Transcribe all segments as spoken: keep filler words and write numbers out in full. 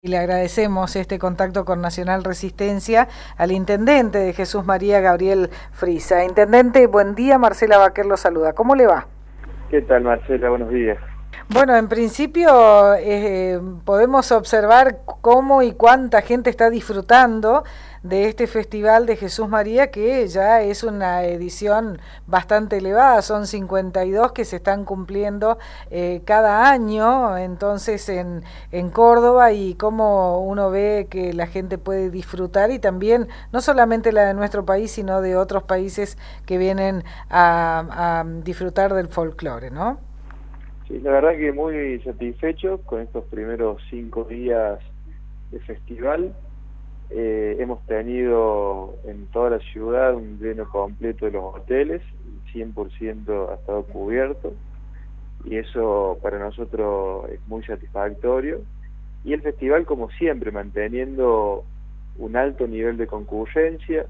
Y le agradecemos este contacto con Nacional Resistencia al intendente de Jesús María, Gabriel Frisa. Intendente, buen día, Marcela Baquer lo saluda. ¿Cómo le va? ¿Qué tal, Marcela? Buenos días. Bueno, en principio eh, podemos observar cómo y cuánta gente está disfrutando de este Festival de Jesús María, que ya es una edición bastante elevada, son cincuenta y dos que se están cumpliendo eh, cada año, entonces en, en Córdoba, y cómo uno ve que la gente puede disfrutar, y también no solamente la de nuestro país, sino de otros países que vienen a, a disfrutar del folclore, ¿no? Sí, la verdad que muy satisfecho con estos primeros cinco días de festival. Eh, hemos tenido en toda la ciudad un lleno completo de los hoteles, cien por ciento ha estado cubierto, y eso para nosotros es muy satisfactorio. Y el festival, como siempre, manteniendo un alto nivel de concurrencia,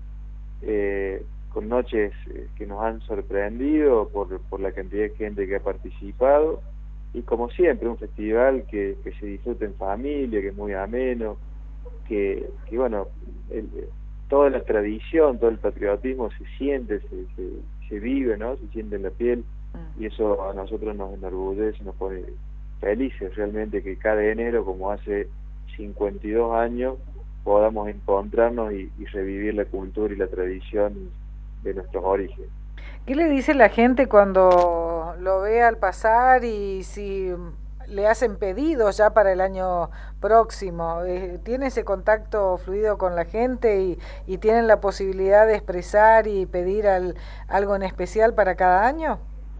eh, con noches eh, que nos han sorprendido por, por la cantidad de gente que ha participado, y como siempre un festival que, que se disfruta en familia, que es muy ameno, que, que bueno, el, toda la tradición, todo el patriotismo se siente, se, se, se vive, ¿no? Se siente en la piel, y eso a nosotros nos enorgullece, nos pone felices realmente que cada enero, como hace cincuenta y dos años, podamos encontrarnos y, y revivir la cultura y la tradición de nuestros orígenes. ¿Qué le dice la gente cuando lo ve al pasar y si le hacen pedidos ya para el año próximo? Eh, ¿Tiene ese contacto fluido con la gente y, y tienen la posibilidad de expresar y pedir al, algo en especial para cada año?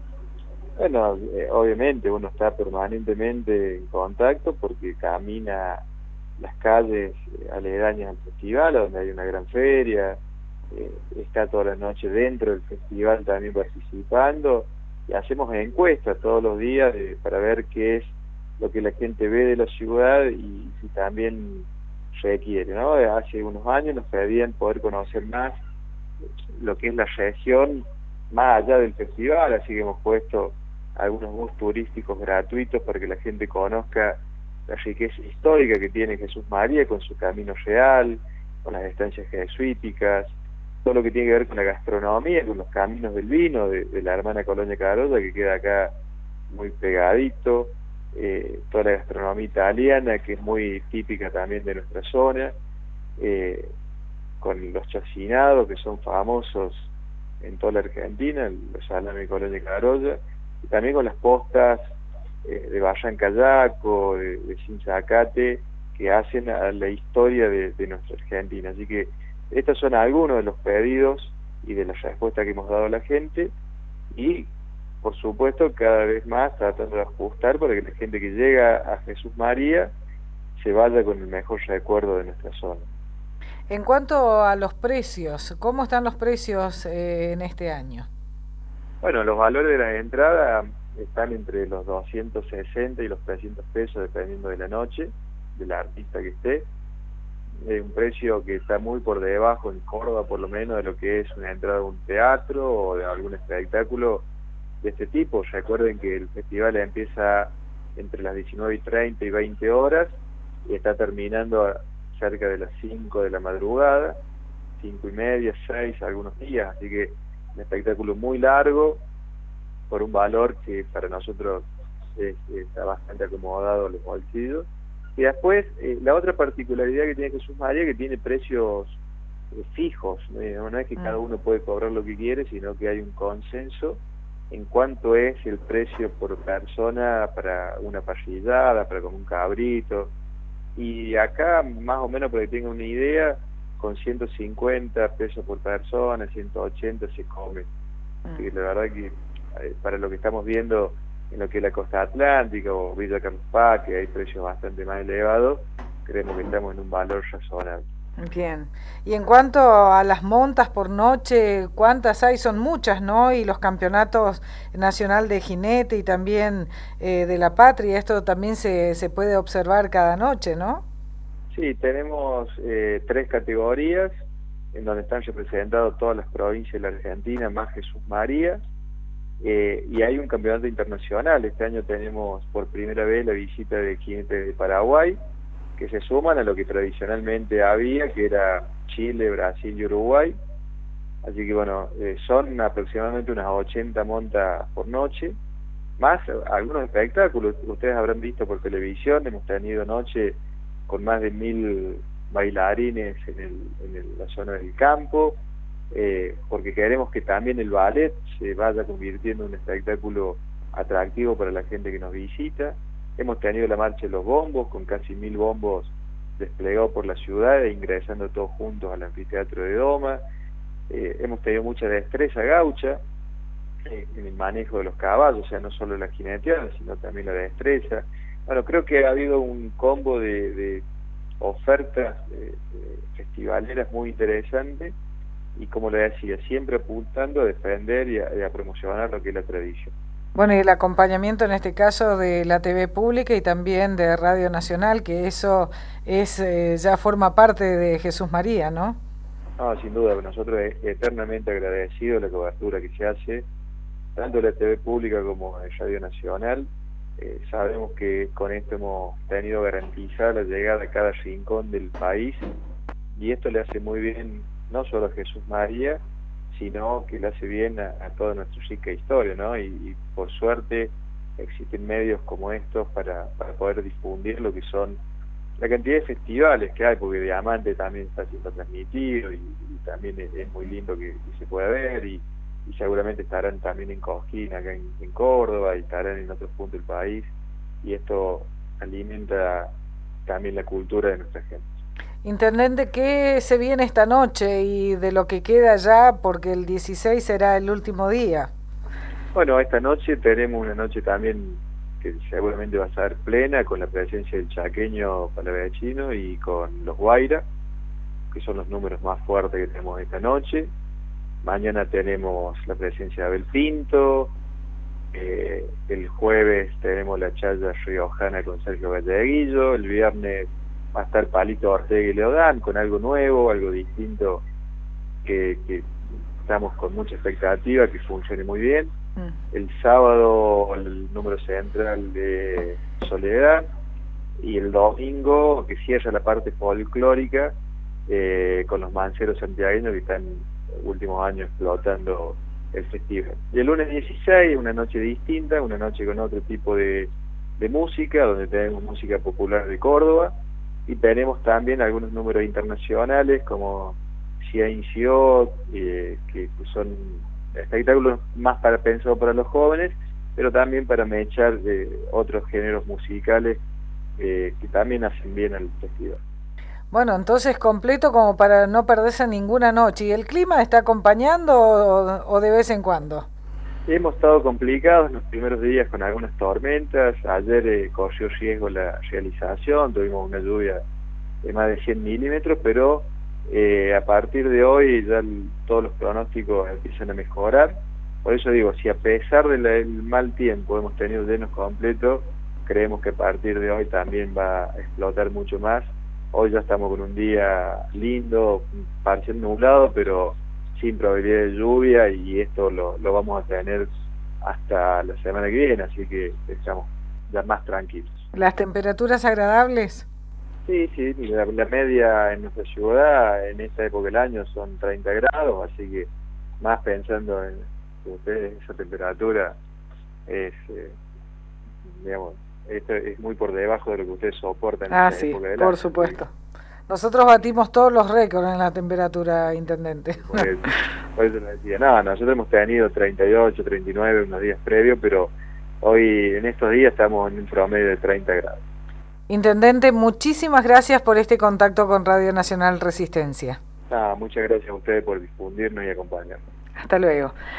Bueno, eh, obviamente uno está permanentemente en contacto porque camina las calles eh, aledañas al festival, donde hay una gran feria, eh, está toda la noche dentro del festival también participando, y hacemos encuestas todos los días de, para ver qué es lo que la gente ve de la ciudad y si también requiere, ¿no? Hace unos años nos pedían poder conocer más lo que es la región más allá del festival, así que hemos puesto algunos bus turísticos gratuitos para que la gente conozca la riqueza histórica que tiene Jesús María con su camino real, con las estancias jesuíticas, todo lo que tiene que ver con la gastronomía, con los caminos del vino de, de la hermana Colonia Carolla, que queda acá muy pegadito, eh, toda la gastronomía italiana, que es muy típica también de nuestra zona, eh, con los chacinados, que son famosos en toda la Argentina, los salames Colonia Carolla, y también con las postas eh, de Barranca Yaco, de, de Sinzacate, que hacen a la historia de, de nuestra Argentina. Así que estos son algunos de los pedidos y de las respuestas que hemos dado a la gente, y por supuesto cada vez más tratando de ajustar para que la gente que llega a Jesús María se vaya con el mejor recuerdo de nuestra zona. En cuanto a los precios, ¿cómo están los precios eh, en este año? Bueno, los valores de la entrada están entre los doscientos sesenta y los trescientos pesos, dependiendo de la noche, del artista que esté. Es un precio que está muy por debajo, en Córdoba por lo menos, de lo que es una entrada a un teatro o de algún espectáculo de este tipo. Recuerden que el festival empieza entre las diecinueve y treinta y veinte horas, y está terminando a cerca de las cinco de la madrugada, cinco y media, seis algunos días, así que un espectáculo muy largo, por un valor que para nosotros es, está bastante acomodado a los bolsillos. Y después, eh, la otra particularidad que tiene Jesús María, que tiene precios eh, fijos, ¿no? No es que cada uno puede cobrar lo que quiere, sino que hay un consenso en cuánto es el precio por persona para una parrillada, para comer un cabrito. Y acá, más o menos, para que tengan una idea, con ciento cincuenta pesos por persona, ciento ochenta se come. Así que la verdad que eh, para lo que estamos viendo en lo que es la costa atlántica o Villa Carlos Paz, que hay precios bastante más elevados, creemos que estamos en un valor razonable. Bien. Y en cuanto a las montas por noche, ¿cuántas hay? Son muchas, ¿no? Y los campeonatos nacional de jinete y también eh, de la patria, esto también se, se puede observar cada noche, ¿no? Sí, tenemos eh, tres categorías en donde están representadas todas las provincias de la Argentina, más Jesús María, eh, y hay un campeonato internacional. Este año tenemos por primera vez la visita de jinetes de Paraguay, que se suman a lo que tradicionalmente había, que era Chile, Brasil y Uruguay. Así que bueno, eh, son aproximadamente unas ochenta montas por noche, más algunos espectáculos. Ustedes habrán visto por televisión, hemos tenido noche con más de mil bailarines en, el, en el, la zona del campo, eh, porque queremos que también el ballet se vaya convirtiendo en un espectáculo atractivo para la gente que nos visita. Hemos tenido la marcha de los bombos, con casi mil bombos desplegados por la ciudad e ingresando todos juntos al anfiteatro de Doma. Eh, hemos tenido mucha destreza gaucha eh, en el manejo de los caballos, o sea, no solo la jineteada, sino también la destreza. Bueno, creo que ha habido un combo de, de ofertas eh, eh, festivaleras muy interesantes y, como le decía, siempre apuntando a defender y a, y a promocionar lo que es la tradición. Bueno, y el acompañamiento en este caso de la T V pública y también de Radio Nacional, que eso es eh, ya forma parte de Jesús María, ¿no? No, sin duda, nosotros es eternamente agradecidos de la cobertura que se hace, tanto de la T V pública como de Radio Nacional. Eh, sabemos que con esto hemos tenido garantizada la llegada a cada rincón del país, y esto le hace muy bien no solo a Jesús María, sino que le hace bien a, a toda nuestra rica historia, ¿no? Y, y por suerte existen medios como estos para, para poder difundir lo que son la cantidad de festivales que hay, porque Diamante también está siendo transmitido y, y también es, es muy lindo que, que se pueda ver, y, y seguramente estarán también en Cosquín, acá en, en Córdoba, y estarán en otros puntos del país, y esto alimenta también la cultura de nuestra gente. Intendente, ¿qué se viene esta noche y de lo que queda ya? Porque el dieciséis será el último día. Bueno, esta noche tenemos una noche también que seguramente va a estar plena, con la presencia del chaqueño palavecino y con los Guaira, que son los números más fuertes que tenemos esta noche. Mañana tenemos la presencia de Abel Pinto, eh, el jueves tenemos la chaya riojana con Sergio Galleguillo, el viernes va a estar Palito Ortega y Leodán con algo nuevo, algo distinto, que, que estamos con mucha expectativa que funcione muy bien. Mm. El sábado el número central de Soledad, y el domingo que cierra la parte folclórica eh, con los manceros santiagueños que están últimos años explotando el festival. Y el lunes dieciséis, una noche distinta, una noche con otro tipo de, de música, donde tenemos música popular de Córdoba, y tenemos también algunos números internacionales como Ciencio, eh, que son espectáculos más para pensados para los jóvenes, pero también para mechar eh, otros géneros musicales eh, que también hacen bien al festival. Bueno, entonces completo como para no perderse ninguna noche. ¿Y el clima está acompañando o, o de vez en cuando? Hemos estado complicados en los primeros días con algunas tormentas. Ayer eh, corrió riesgo la realización, tuvimos una lluvia de más de cien milímetros, pero eh, a partir de hoy ya el, todos los pronósticos empiezan a mejorar. Por eso digo, si a pesar del mal tiempo hemos tenido llenos completos, creemos que a partir de hoy también va a explotar mucho más. Hoy ya estamos con un día lindo, parcial nublado, pero sin probabilidad de lluvia, y esto lo, lo vamos a tener hasta la semana que viene, así que estamos ya más tranquilos. ¿Las temperaturas agradables? Sí, sí, la, la media en nuestra ciudad en esta época del año son treinta grados, así que más pensando en ustedes, esa temperatura es, eh, digamos, esto es muy por debajo de lo que ustedes soportan en ah, esta sí, época del año. Por supuesto. Sí. Nosotros batimos todos los récords en la temperatura, intendente. Por eso, por eso les decía, no, nosotros hemos tenido treinta y ocho, treinta y nueve unos días previos, pero hoy en estos días estamos en un promedio de treinta grados. Intendente, muchísimas gracias por este contacto con Radio Nacional Resistencia. Ah, muchas gracias a ustedes por difundirnos y acompañarnos. Hasta luego.